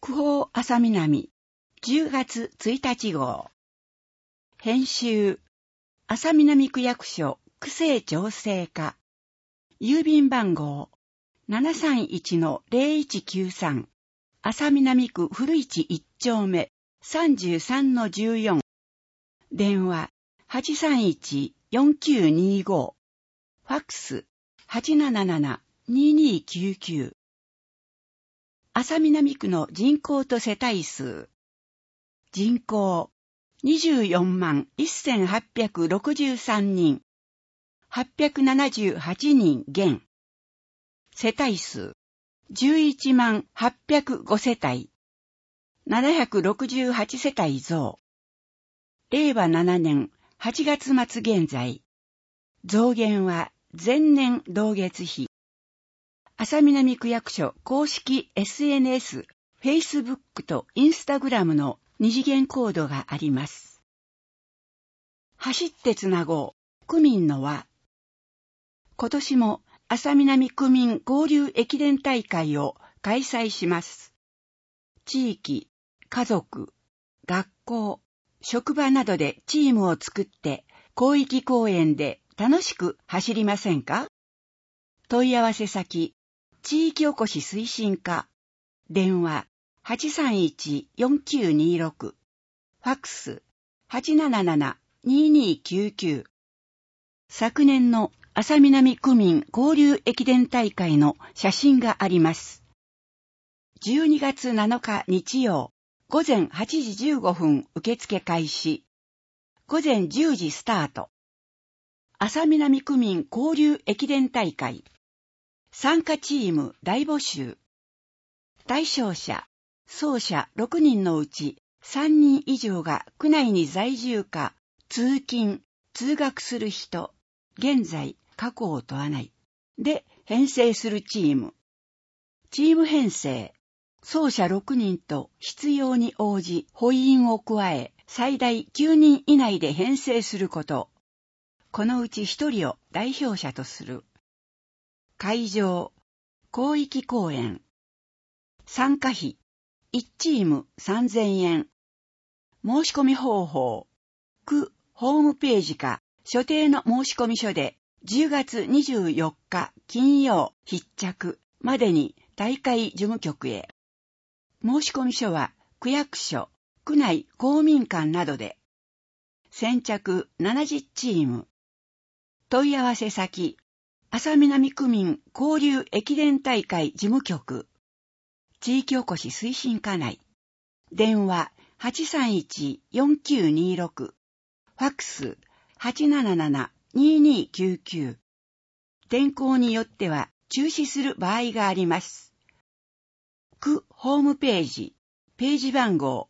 国宝朝南10月1日号。編集朝南区役所区政調整課。郵便番号 731-0193 朝南区古市1丁目 33-14。電話 831-4925。ファックス 877-2299。朝南区の人口と世帯数。人口24万1863人。878人減。世帯数11万805世帯。768世帯増。令和7年8月末現在。増減は前年同月比。朝南区役所公式 SNS、Facebook と Instagram の二次元コードがあります。走ってつなごう区民の輪。今年も朝南区民交流駅伝大会を開催します。地域、家族、学校、職場などでチームを作って広域公園で楽しく走りませんか？問い合わせ先、地域おこし推進課。電話 831-4926。ファックス 877-2299。昨年の朝南区民交流駅伝大会の写真があります。12月7日日曜、午前8時15分受付開始。午前10時スタート。朝南区民交流駅伝大会。参加チーム大募集。対象者、走者6人のうち3人以上が区内に在住か、通勤、通学する人、現在、過去を問わない。で、編成するチーム。チーム編成。走者6人と必要に応じ、補員を加え、最大9人以内で編成すること。このうち1人を代表者とする。会場、広域公演。参加費、1チーム3000円。申し込み方法、区ホームページか所定の申込書で10月24日金曜必着までに大会事務局へ。申込書は区役所、区内公民館などで。先着70チーム。問い合わせ先、朝南区民交流駅伝大会事務局。地域おこし推進課内。電話 831-4926。ファックス 877-2299。天候によっては中止する場合があります。区ホームページ、ページ番号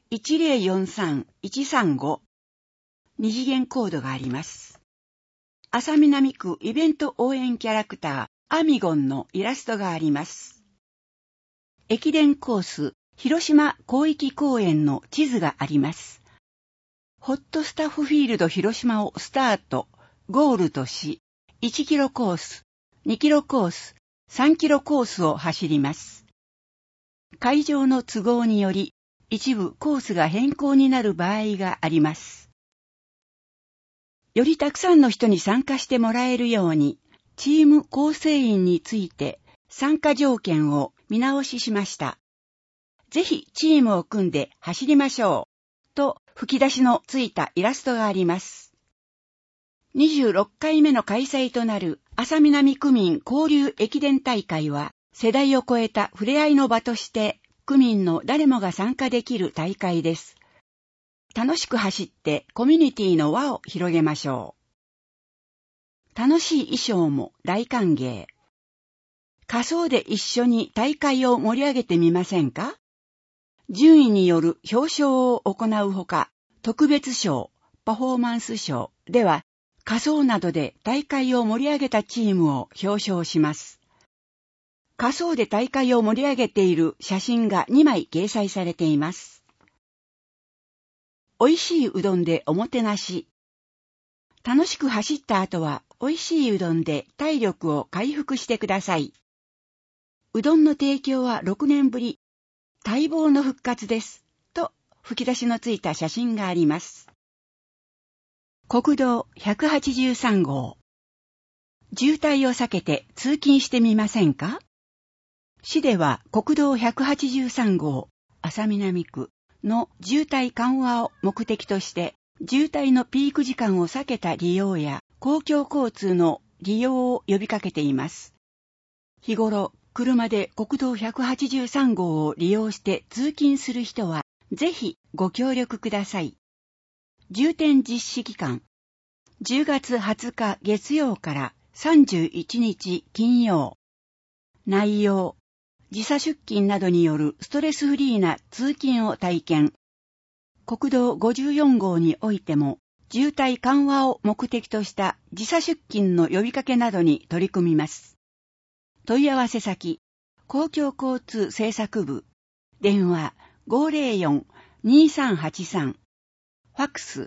1043135。二次元コードがあります。朝南区イベント応援キャラクターアミゴンのイラストがあります。駅伝コース広島広域公園の地図があります。ホットスタッフフィールド広島をスタート、ゴールとし、1キロコース、2キロコース、3キロコースを走ります。会場の都合により、一部コースが変更になる場合があります。よりたくさんの人に参加してもらえるように、チーム構成員について参加条件を見直ししました。ぜひチームを組んで走りましょう。と吹き出しのついたイラストがあります。26回目の開催となる朝南区民交流駅伝大会は、世代を超えた触れ合いの場として、区民の誰もが参加できる大会です。楽しく走ってコミュニティの輪を広げましょう。楽しい衣装も大歓迎。仮装で一緒に大会を盛り上げてみませんか？順位による表彰を行うほか、特別賞、パフォーマンス賞では、仮装などで大会を盛り上げたチームを表彰します。仮装で大会を盛り上げている写真が2枚掲載されています。美味しいうどんでおもてなし。楽しく走った後は美味しいうどんで体力を回復してください。うどんの提供は6年ぶり。 待望の復活です。と吹き出しのついた写真があります。国道183号。渋滞を避けて通勤してみませんか？市では国道183号安佐南区の渋滞緩和を目的として、渋滞のピーク時間を避けた利用や公共交通の利用を呼びかけています。日頃、車で国道183号を利用して通勤する人は、ぜひご協力ください。重点実施期間、10月20日月曜から31日金曜。内容、時差出勤などによるストレスフリーな通勤を体験。国道54号においても、渋滞緩和を目的とした時差出勤の呼びかけなどに取り組みます。問い合わせ先、公共交通政策部、電話 504-2383、ファックス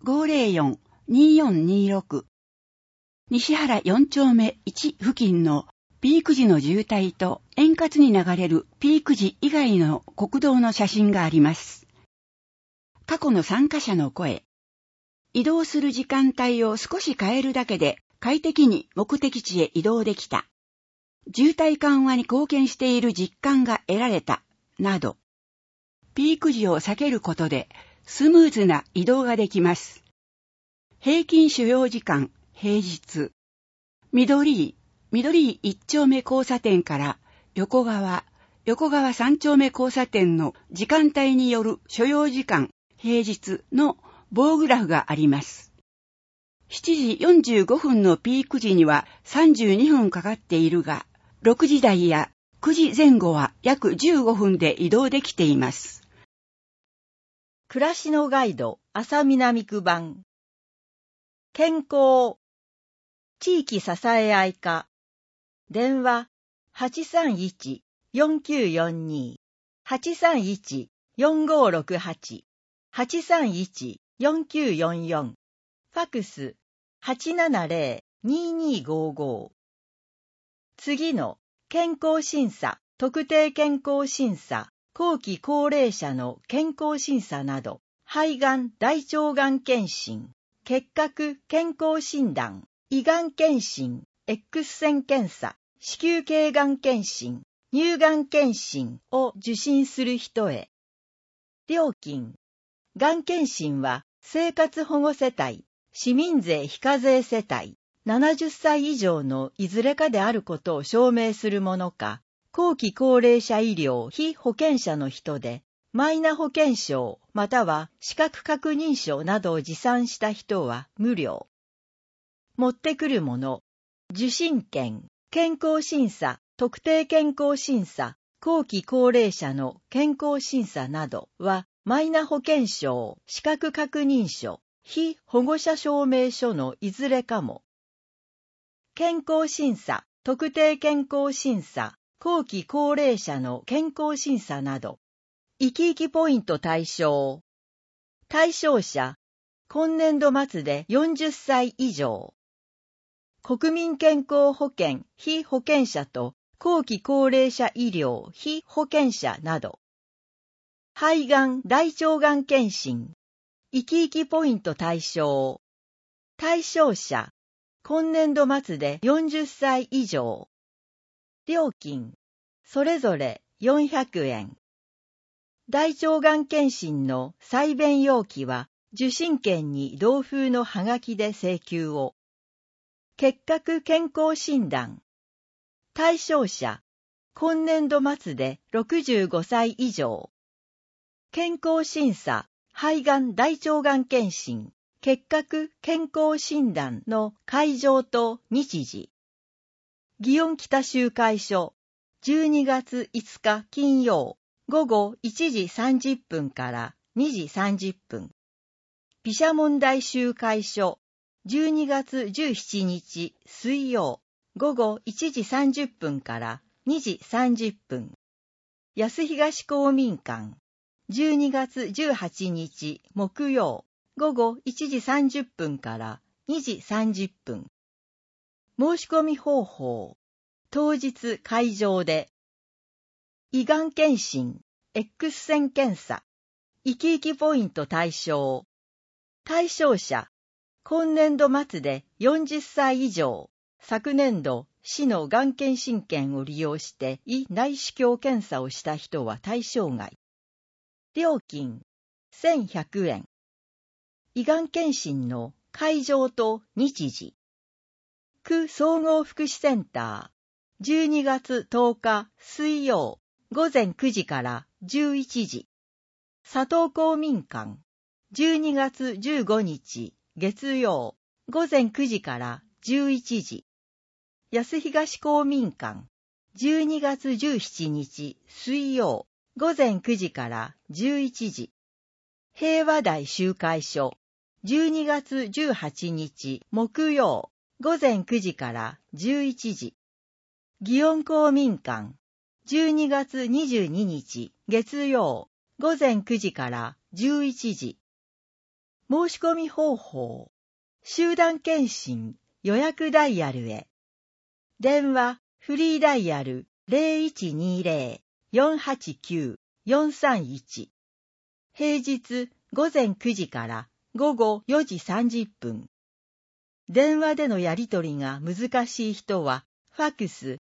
504-2426。西原4丁目1付近のピーク時の渋滞と円滑に流れるピーク時以外の国道の写真があります。過去の参加者の声。移動する時間帯を少し変えるだけで快適に目的地へ移動できた。渋滞緩和に貢献している実感が得られた。など。ピーク時を避けることでスムーズな移動ができます。平均所要時間、平日。緑井1丁目交差点から横川3丁目交差点の時間帯による所要時間、平日の棒グラフがあります。7時45分のピーク時には32分かかっているが、6時台や9時前後は約15分で移動できています。 暮らしのガイド、安佐南区版。健康。地域支え合い課。電話、831-4942。831-4568。831-4944。ファクス 870-2255。次の健康審査、特定健康審査、後期高齢者の健康審査など、肺がん、大腸がん検診、結核健康診断、胃がん検診、X 線検査、子宮頸がん検診、乳がん検診を受診する人へ。料金。がん検診は生活保護世帯、市民税非課税世帯、70歳以上のいずれかであることを証明するものか、後期高齢者医療非保険者の人で、マイナ保険証または資格確認書などを持参した人は無料。持ってくるもの、受診券、健康審査、特定健康審査、後期高齢者の健康審査などは、マイナ保険証、資格確認書、非保護者証明書のいずれかも。健康審査、特定健康審査、後期高齢者の健康審査など、生き生きポイント対象。対象者、今年度末で40歳以上。国民健康保険非保険者と後期高齢者医療非保険者など。肺がん、大腸がん検診。生き生きポイント対象。対象者、今年度末で40歳以上。料金、それぞれ400円。大腸がん検診の採便要期は、受診券に同封のハガキで請求を。結核健康診断。対象者、今年度末で65歳以上。健康審査、肺がん大腸がん検診、結核健康診断の会場と日時。祇園北集会所、12月5日金曜、午後1時30分から2時30分。毘沙門大集会所、12月17日水曜、午後1時30分から2時30分。安東公民館、12月18日木曜、午後1時30分から2時30分。申し込み方法、当日会場で。胃がん検診、 X 線検査、生き生きポイント対象。対象者、今年度末で40歳以上、昨年度、市のがん検診券を利用して胃内視鏡検査をした人は対象外。料金、1100円。胃がん検診の会場と日時。区総合福祉センター、12月10日水曜、午前9時から11時。佐藤公民館、12月15日月曜、午前9時から11時。安東公民館、12月17日水曜、午前9時から11時。平和台集会所、12月18日木曜、午前9時から11時。祇園公民館、12月22日月曜、午前9時から11時。申し込み方法、集団検診予約ダイヤルへ。電話フリーダイヤル 0120-489-431。平日午前9時から午後4時30分。電話でのやり取りが難しい人は、ファクス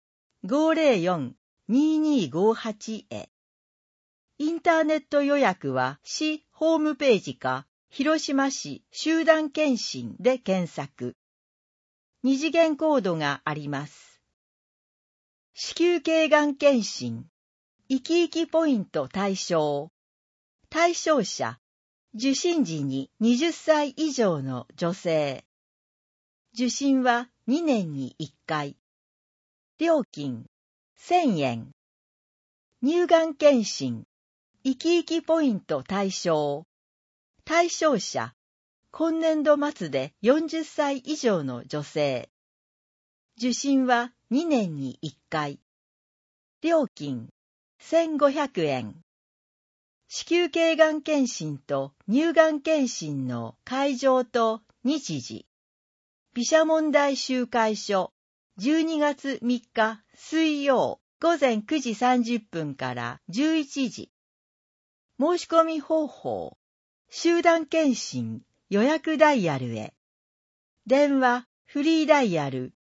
504-2258 へ。インターネット予約は市ホームページか、広島市集団検診で検索。二次元コードがあります。子宮頸がん検診、生き生きポイント対象。対象者、受診時に20歳以上の女性。受診は2年に1回。料金、1000円。乳がん検診、生き生きポイント対象。対象者、今年度末で40歳以上の女性。受診は2年に1回。料金、1500円。子宮頸がん検診と乳がん検診の会場と日時。毘沙門台集会所、12月3日水曜、午前9時30分から11時。申し込み方法、集団検診予約ダイヤルへ。電話フリーダイヤル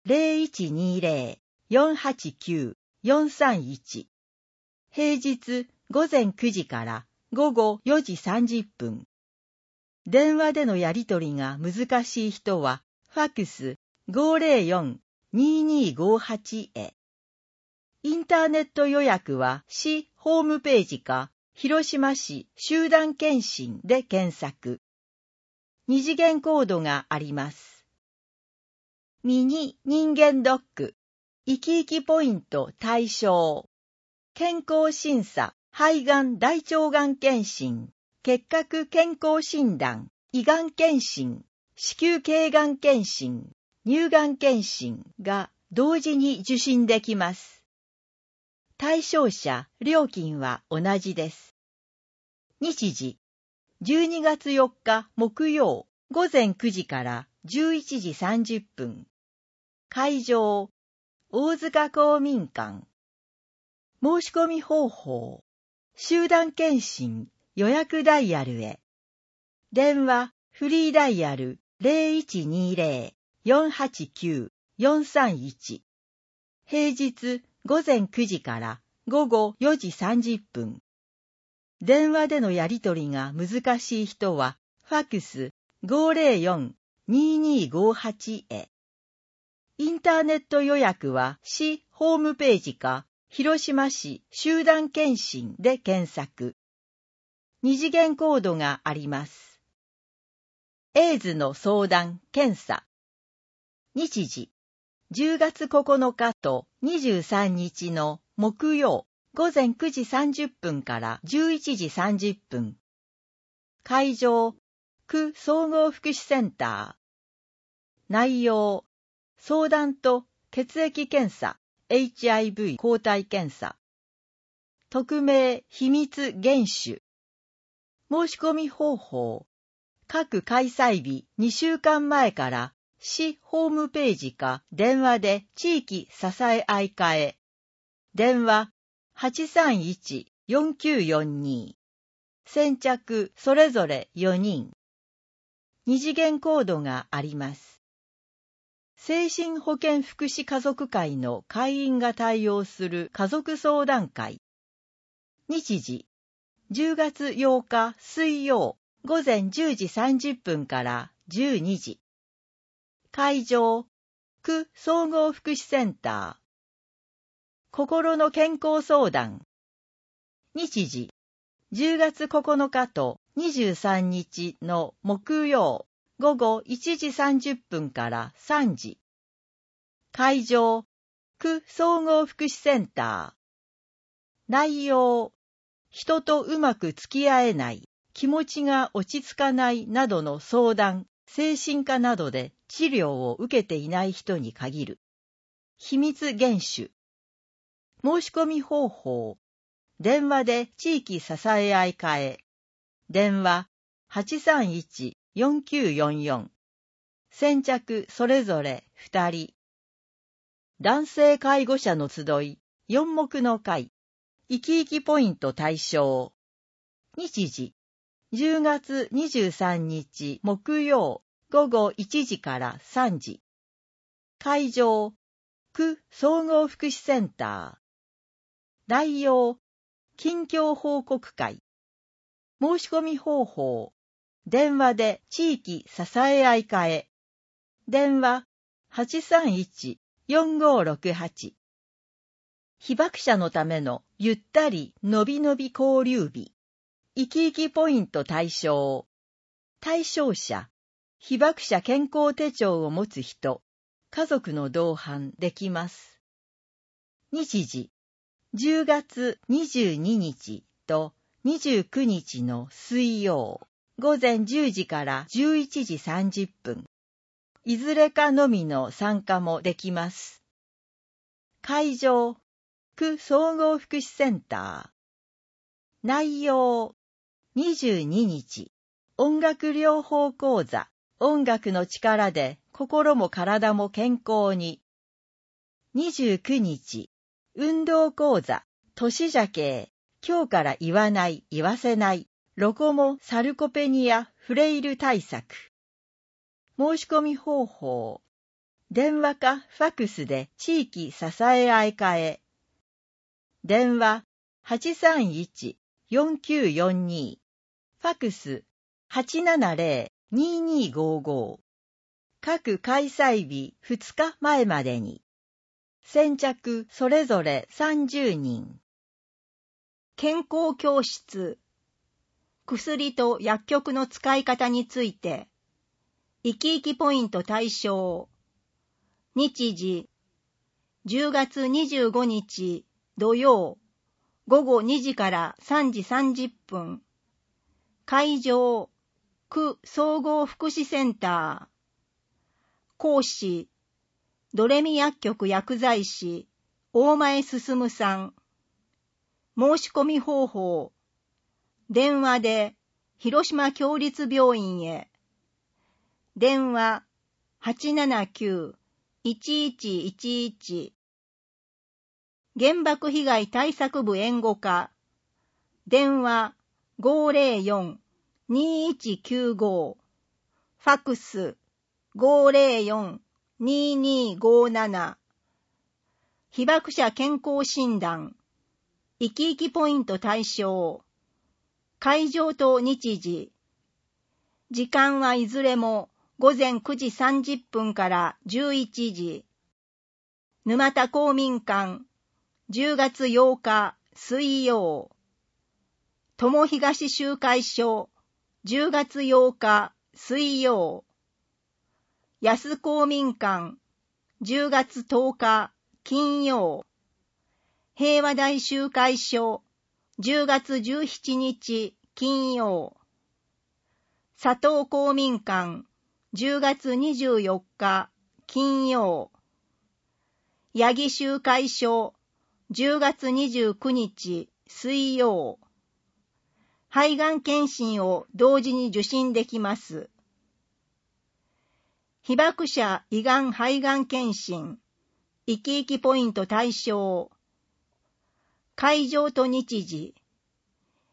0120-489-431。平日午前9時から午後4時30分。電話でのやり取りが難しい人は、ファクス 504-2258 へ。インターネット予約は市ホームページか、広島市集団検診で検索。二次元コードがあります。ミニ人間ドック、生き生きポイント対象。健康審査、肺がん大腸がん検診、結核健康診断、胃がん検診、子宮頸がん検診、乳がん検診が同時に受診できます。対象者、料金は同じです。日時、12月4日木曜、午前9時から11時30分。会場、大塚公民館。申し込み方法、集団検診予約ダイヤルへ。電話フリーダイヤル 0120-489-431。平日午前9時から午後4時30分。電話でのやり取りが難しい人は、ファクス 504-2258 へ。インターネット予約は市ホームページか、広島市集団検診で検索。二次元コードがあります。エイズの相談・検査。日時、10月9日と23日の木曜、午前9時30分から11時30分。会場、区総合福祉センター。内容、相談と血液検査、HIV 抗体検査。匿名秘密厳守。申し込み方法。各開催日2週間前から市ホームページか電話で地域支え合い課へ。電話 4942。先着それぞれ4人。二次元コードがあります。精神保健福祉家族会の会員が対応する家族相談会。日時、10月8日水曜午前10時30分から12時。会場、区総合福祉センター。心の健康相談。日時、10月9日と23日の木曜午後1時30分から3時。会場、区総合福祉センター。内容、人とうまく付き合えない、気持ちが落ち着かないなどの相談、精神科などで治療を受けていない人に限る。秘密厳守。申し込み方法。電話で地域支え合い会。電話 831-4944。先着それぞれ2人。男性介護者の集い、4目の会。生き生きポイント対象。日時、10月23日木曜午後1時から3時。会場、区総合福祉センター。内容、近況報告会。申し込み方法。電話で地域支え合い会。電話 831-4568。被爆者のためのゆったりのびのび交流日。生き生きポイント対象。対象者、被爆者健康手帳を持つ人、家族の同伴できます。日時、10月22日と29日の水曜、午前10時から11時30分。いずれかのみの参加もできます。会場、区総合福祉センター。内容、22日、音楽療法講座、音楽の力で心も体も健康に。29日、運動講座、年じゃけ今日から言わない、言わせない、ロコモ・サルコペニア・フレイル対策。申し込み方法。電話かファックスで地域支え合い会。電話 831-4942。ファックス 870-2255。各開催日2日前までに。先着それぞれ30人。 健康教室。薬と薬局の使い方について。生き生きポイント対象。日時、10月25日土曜、午後2時から3時30分。会場、区総合福祉センター。講師、ドレミ薬局薬剤師、大前進さん。申し込み方法。電話で、広島協立病院へ。電話、879-1111。原爆被害対策部援護課。電話、504-2195。ファックス、504-2257。被爆者健康診断。生き生きポイント対象。会場と日時。時間はいずれも午前9時30分から11時。沼田公民館、10月8日水曜。友東集会所、10月8日水曜。安公民館、10月10日金曜。平和大集会所、10月17日金曜。佐藤公民館、10月24日金曜。八木集会所、10月29日水曜。肺がん検診を同時に受診できます。被爆者胃がん肺がん検診、生き生きポイント対象。会場と日時、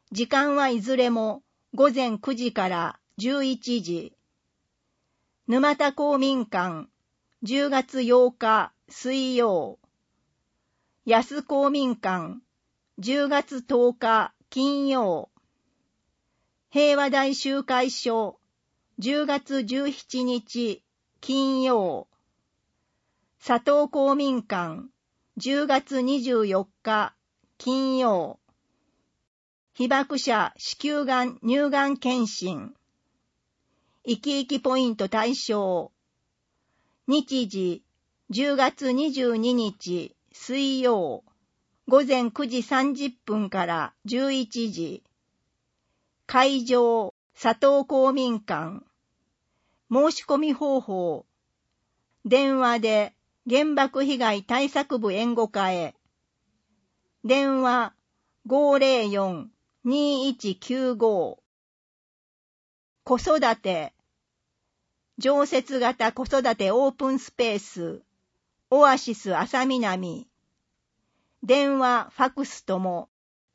時間はいずれも午前9時から11時。沼田公民館、10月8日水曜。安公民館、10月10日金曜。平和大集会所、10月17日金曜。佐藤公民館、10月24日金曜。被爆者子宮がん乳がん検診。生き生きポイント対象。日時、10月22日水曜。午前9時30分から11時。会場、佐藤公民館。申し込み方法。電話で原爆被害対策部援護課へ。電話 504-2195。子育て。常設型子育てオープンスペース。オアシス朝南。電話、ファクスとも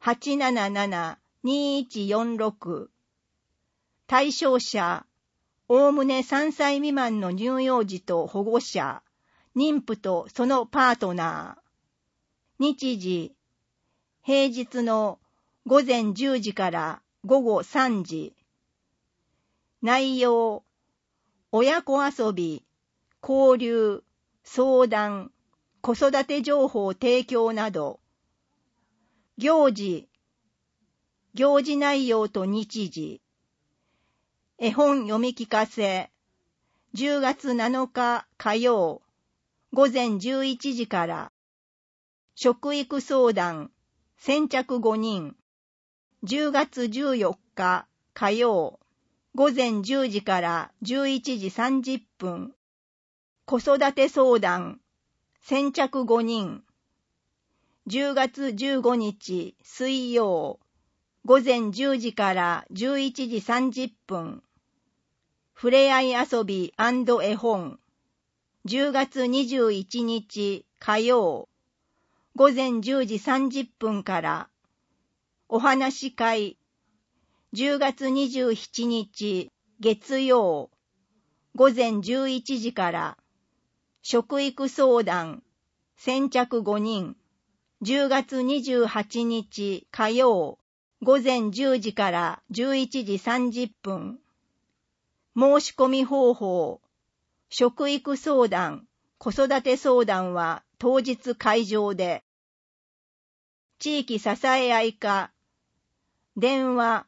877-2146。対象者、おおむね3歳未満の乳幼児と保護者、妊婦とそのパートナー。日時、平日の午前10時から午後3時。内容、親子遊び、交流、相談、子育て情報提供など。行事内容と日時。絵本読み聞かせ。10月7日火曜、午前11時から。食育相談、先着5人。10月14日火曜、午前10時から11時30分。子育て相談、先着5人。10月15日水曜、午前10時から11時30分。ふれあい遊び&絵本。10月21日火曜、午前10時30分から。お話し会。10月27日月曜、午前11時から。食育相談、先着5人。10月28日火曜、午前10時から11時30分。申し込み方法。食育相談、子育て相談は当日会場で。地域支え合い課。電話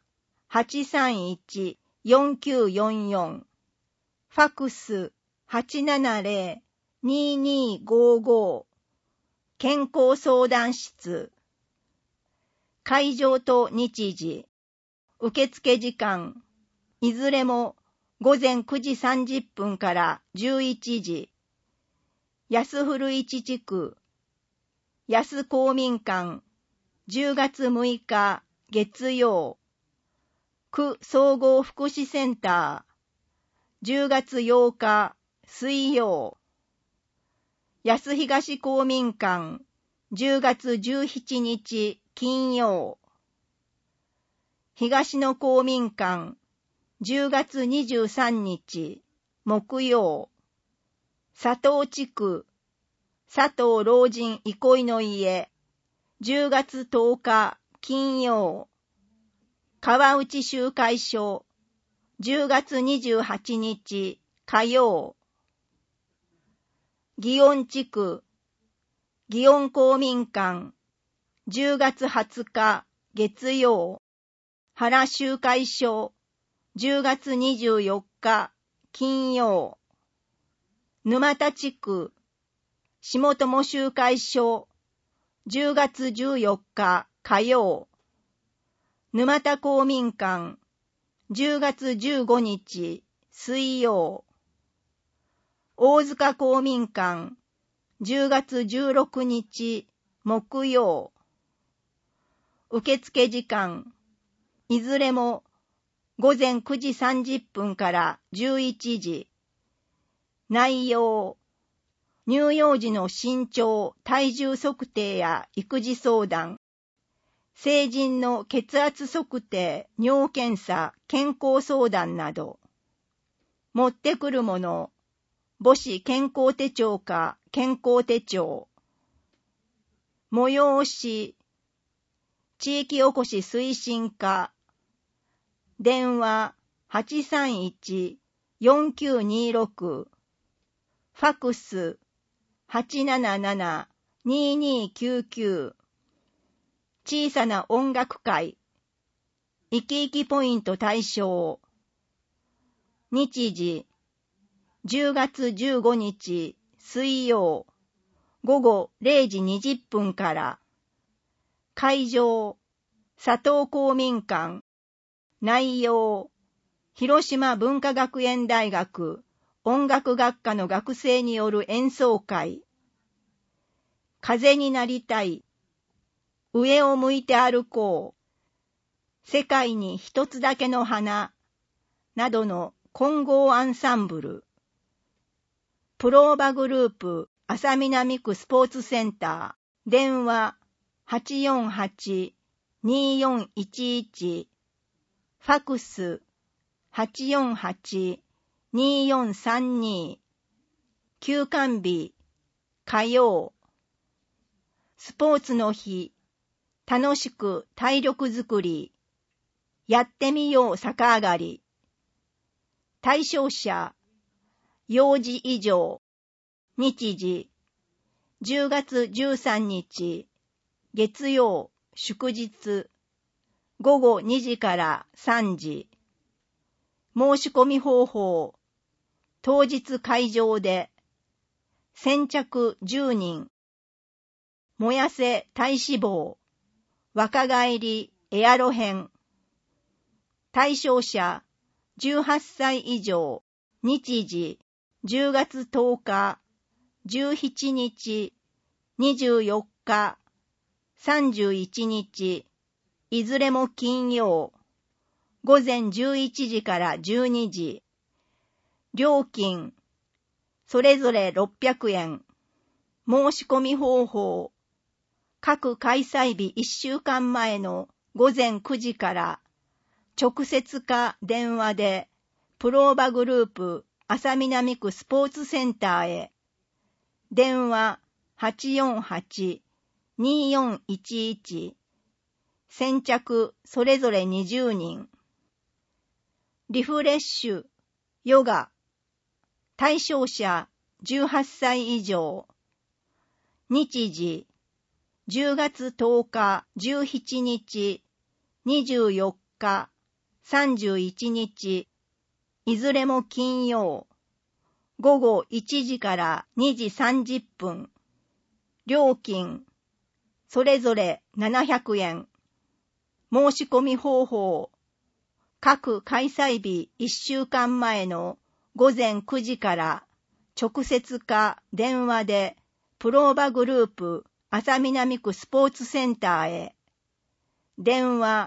831-4944。ファクス 870-2255。健康相談室。会場と日時。受付時間。いずれも午前9時30分から11時。安古市地区。安公民館。10月6日月曜。区総合福祉センター。10月8日水曜。安東公民館。10月17日金曜。東野公民館。10月23日木曜。佐藤地区。佐藤老人憩いの家。10月10日金曜。川内集会所。10月28日火曜。祇園地区。祇園公民館。10月20日月曜。原集会所。10月24日金曜。沼田地区。下友集会所。10月14日火曜。沼田公民館。10月15日水曜。大塚公民館。10月16日木曜。受付時間。いずれも午前9時30分から11時。内容。乳幼児の身長・体重測定や育児相談。 成人の血圧測定、尿検査、健康相談など。持ってくるもの、母子健康手帳か健康手帳。催し、地域おこし推進課。電話831-4926。ファクス877-2299。小さな音楽会。いきいきポイント対象。日時10月15日水曜午後0時20分から。会場佐藤公民館。内容広島文化学園大学音楽学科の学生による演奏会。風になりたい。上を向いて歩こう。世界に一つだけの花。などの混合アンサンブル。プローバグループ安佐南区スポーツセンター。電話848-2411。ファクス848-2432。休館日火曜。スポーツの日。楽しく体力づくり。やってみよう逆上がり。対象者幼児以上。日時10月13日月曜祝日午後2時から3時。申し込み方法。当日会場で。先着10人。燃やせ体脂肪。若返りエアロ編。対象者18歳以上。日時10月10日、17日、24日、31日。いずれも金曜。午前11時から12時。料金、それぞれ600円。申し込み方法。各開催日1週間前の午前9時から直接か電話でプローバグループ安佐南区スポーツセンターへ。電話848-2411。先着それぞれ20人。リフレッシュ、ヨガ。対象者18歳以上。日時10月10日、17日、24日、31日。いずれも金曜。午後1時から2時30分。料金、それぞれ700円。申し込み方法。各開催日1週間前の午前9時から直接か電話でプローバグループ安佐南区スポーツセンターへ。電話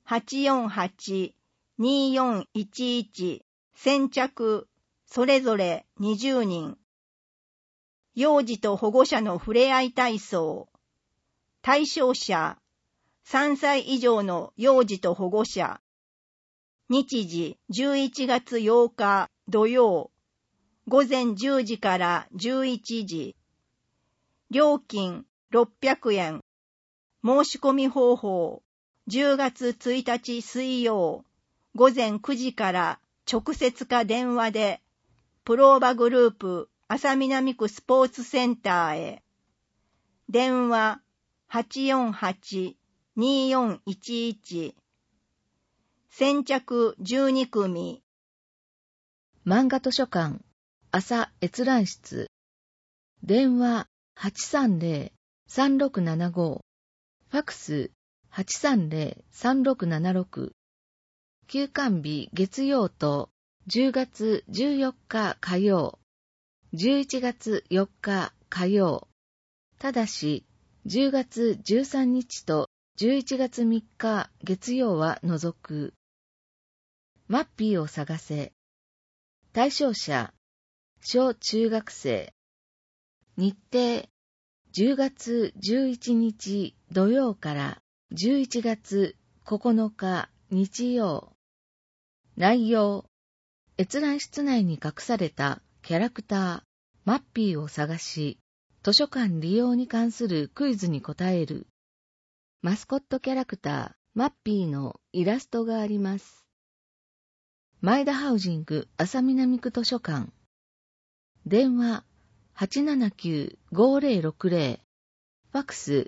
848-2411。先着それぞれ20人。幼児と保護者のふれあい体操。対象者3歳以上の幼児と保護者。日時11月8日土曜。午前10時から11時。料金600円。申し込み方法。10月1日水曜。午前9時から直接か電話でプローバグループ安佐南区スポーツセンターへ。電話848-2411。先着12組。 漫画図書館朝閲覧室。電話830-3675。ファクス830-3676。休館日月曜と10月14日火曜、11月4日火曜。ただし10月13日と11月3日月曜は除く。マッピーを探せ。対象者小中学生。日程10月11日土曜から 11月9日日曜。内容、閲覧室内に隠されたキャラクター、マッピーを探し、図書館利用に関するクイズに答える。マスコットキャラクター、マッピーのイラストがあります。前田ハウジング安佐南区図書館。電話 879-5060。ファックス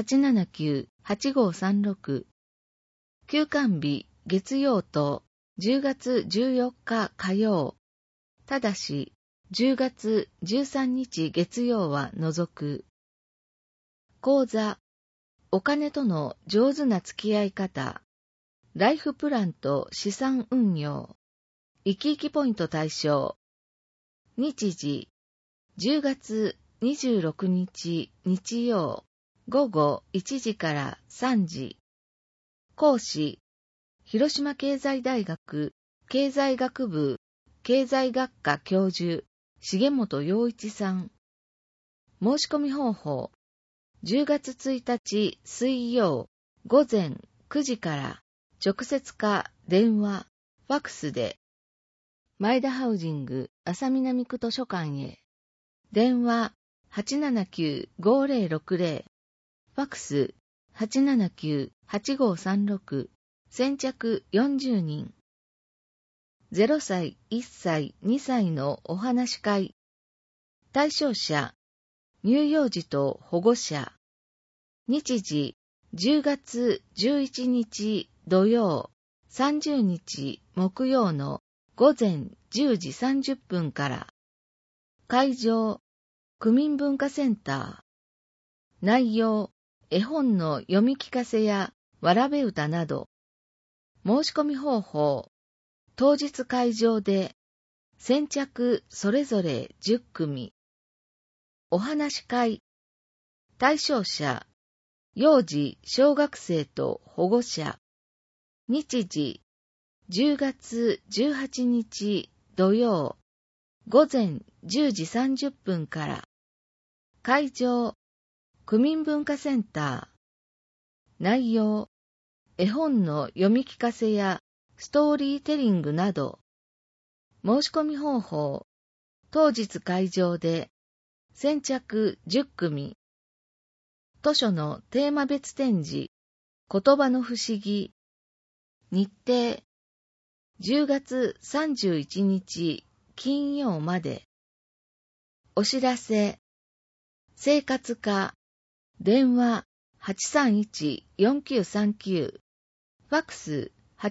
879-8536。休館日月曜と10月14日火曜。ただし、10月13日月曜は除く。講座、お金との上手な付き合い方。ライフプランと資産運用。生き生きポイント対象。日時、10月26日日曜、午後1時から3時。講師、広島経済大学経済学部経済学科教授、重本洋一さん。申し込み方法、10月1日水曜午前9時から直接か電話、ファックスで、前田ハウジング安佐南区図書館へ。電話 879-5060。ファックス 879-8536。先着40人。0歳、1歳、2歳のお話し会。対象者、乳幼児と保護者。日時、10月11日土曜、30日木曜の午前10時30分から。会場、区民文化センター。内容、絵本の読み聞かせやわらべ歌など。申し込み方法、当日会場で、先着それぞれ10組。お話し会。対象者、幼児小学生と保護者。日時、10月18日土曜、午前10時30分から。会場、区民文化センター。内容、絵本の読み聞かせやストーリーテリングなど。申し込み方法、当日会場で、先着10組。図書のテーマ別展示、言葉の不思議。日程、10月31日金曜まで。お知らせ、生活課、電話 831-4939。ファックス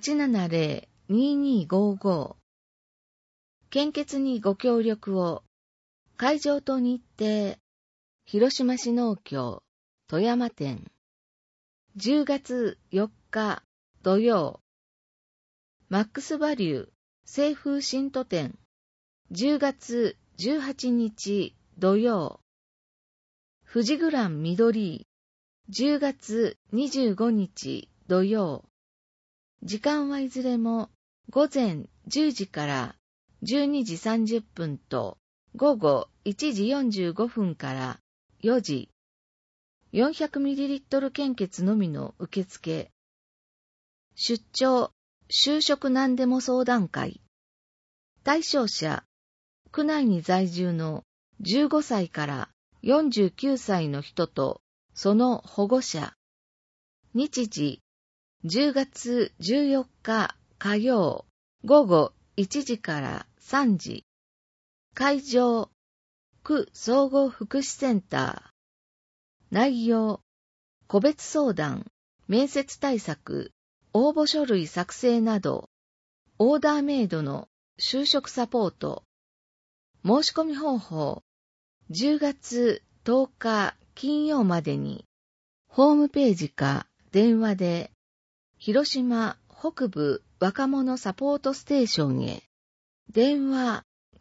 870-2255。献血にご協力を。会場と日程、広島市農協富山店。10月4日土曜。マックスバリュー清風新都店。10月18日土曜。富士グラン緑。10月25日土曜。時間はいずれも午前10時から12時30分と午後1時45分から4時。400ml 献血のみの受付。出張、就職何でも相談会。対象者、区内に在住の15歳から49歳の人とその保護者。日時、10月14日火曜午後1時から3時。会場、区総合福祉センター。内容、個別相談、面接対策、応募書類作成など、オーダーメイドの就職サポート。申し込み方法、10月10日金曜までに、ホームページか電話で、広島北部若者サポートステーションへ。電話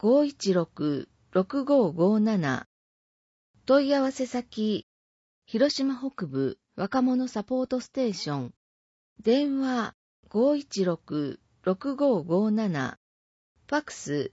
516-6557。問い合わせ先、広島北部若者サポートステーション。電話 516-6557。ファックス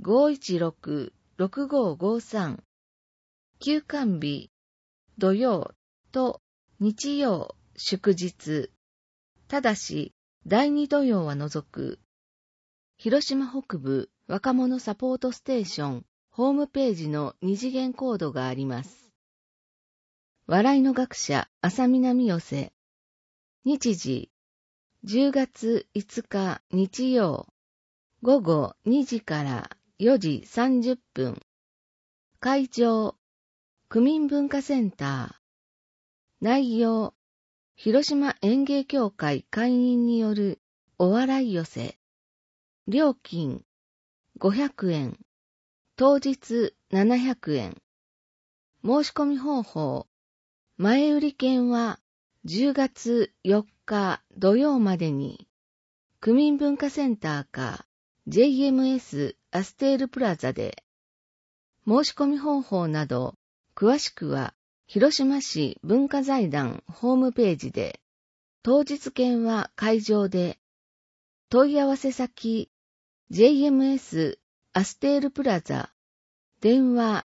516-6553。休館日、土曜と日曜祝日。ただし、第2土曜は除く。広島北部若者サポートステーションホームページの二次元コードがあります。笑いの学者浅南寄せ。日時、10月5日日曜、午後2時から4時30分。会場、区民文化センター。内容、広島演芸協会会員によるお笑い寄せ。料金、500円。当日700円。申し込み方法。前売り券は10月4日土曜までに、区民文化センターか JMS アステールプラザで。申し込み方法など、詳しくは広島市文化財団ホームページで、当日券は会場で、問い合わせ先 JMS アステールプラザ、電話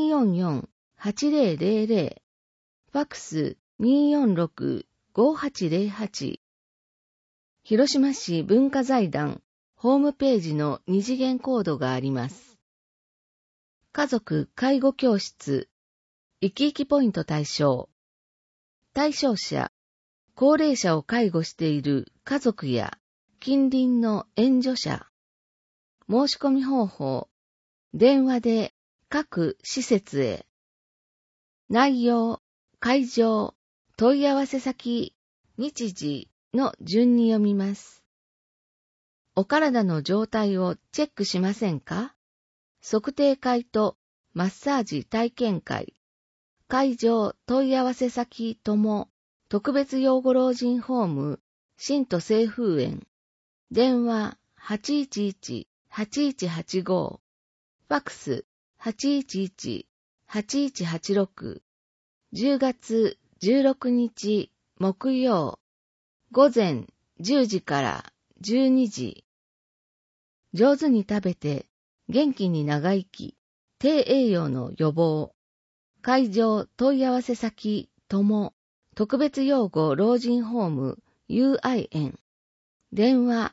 244-8000、ファクス 246-5808。広島市文化財団ホームページの二次元コードがあります。家族介護教室、生き生きポイント対象。対象者、高齢者を介護している家族や近隣の援助者。申し込み方法、電話で各施設へ。内容、会場、問い合わせ先、日時の順に読みます。お体の状態をチェックしませんか？測定会とマッサージ体験会。会場問い合わせ先とも、特別養護老人ホーム、新都清風園。電話 811-8185。ファクス 811-8186。10月16日木曜、午前10時から12時。上手に食べて、元気に長生き、低栄養の予防。会場問い合わせ先とも、特別養護老人ホーム UI 園。電話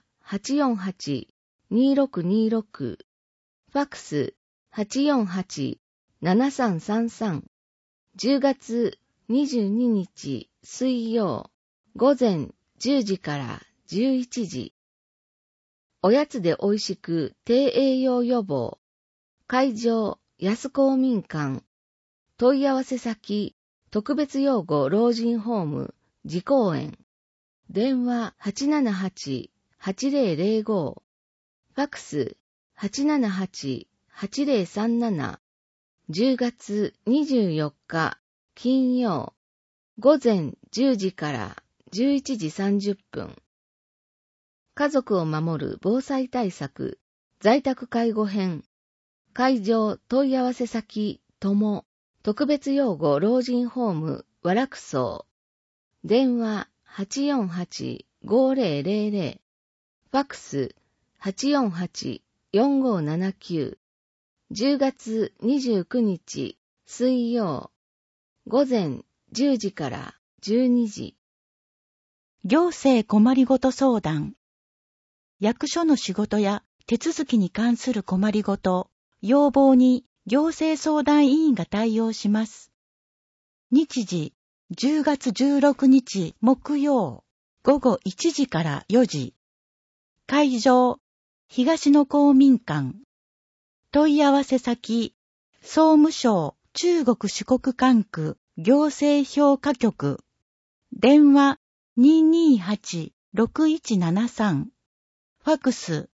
848-2626。ファクス 848-7333。10月22日水曜、午前10時から11時。おやつで美味しく低栄養予防。会場安公民館。問い合わせ先特別養護老人ホーム慈光園。電話 878-8005。ファクス 878-8037。10月24日金曜、午前10時から11時30分。家族を守る防災対策、在宅介護編。会場問い合わせ先とも、特別養護老人ホーム和楽荘。電話 848-5000。ファクス 848-4579。10月29日水曜、午前10時から12時。 行政困りごと相談。役所の仕事や手続きに関する困りごと、要望に行政相談委員が対応します。日時、10月16日木曜、午後1時から4時。会場、東野公民館。問い合わせ先、総務省中国四国管区行政評価局。電話 228-6173。ファクス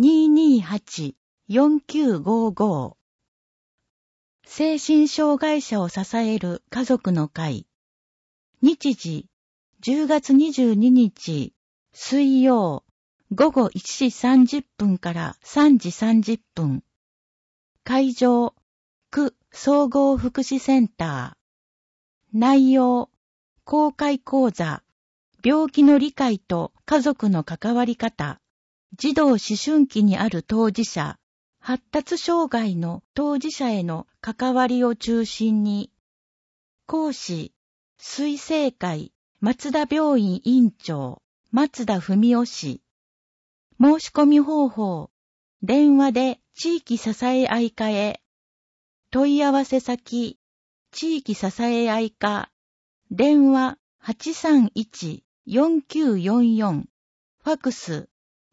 228-4955。精神障害者を支える家族の会。日時、10月22日水曜、午後1時30分から3時30分。会場、区総合福祉センター。内容、公開講座、病気の理解と家族の関わり方、児童思春期にある当事者、発達障害の当事者への関わりを中心に、講師、水生会、 松田病院院長、松田文夫氏。申し込み方法、電話で地域支え合い課へ。問い合わせ先、地域支え合い課、電話831-4944、ファクス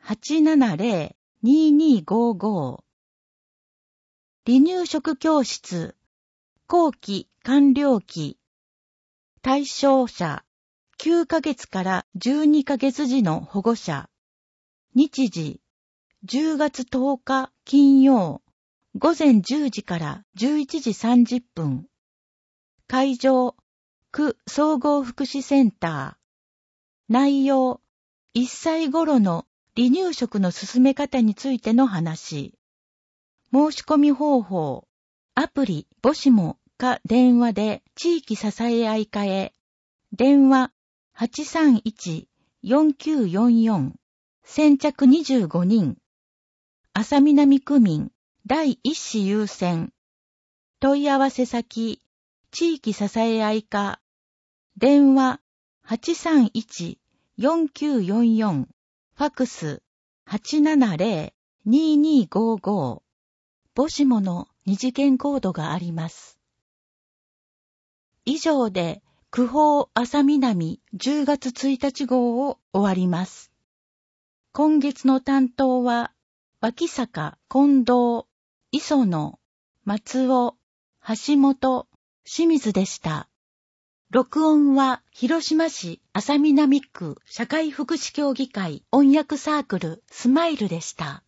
870-2255。離乳食教室、後期完了期。対象者、9ヶ月から12ヶ月時の保護者。日時、10月10日金曜、午前10時から11時30分。会場、区総合福祉センター。内容、1歳頃の離乳食の進め方についての話。申し込み方法、アプリ、母子もか電話で地域支え合い課へ。電話831-4944。先着25人。安佐南区民第一子優先。問い合わせ先、地域支え合い課。電話831-4944。ファクス870-2255。母子もの二次元コードがあります。以上で、区報安佐南10月1日号を終わります。今月の担当は、脇坂、近藤、磯野、松尾、橋本、清水でした。録音は、広島市安佐南区社会福祉協議会音訳サークルスマイルでした。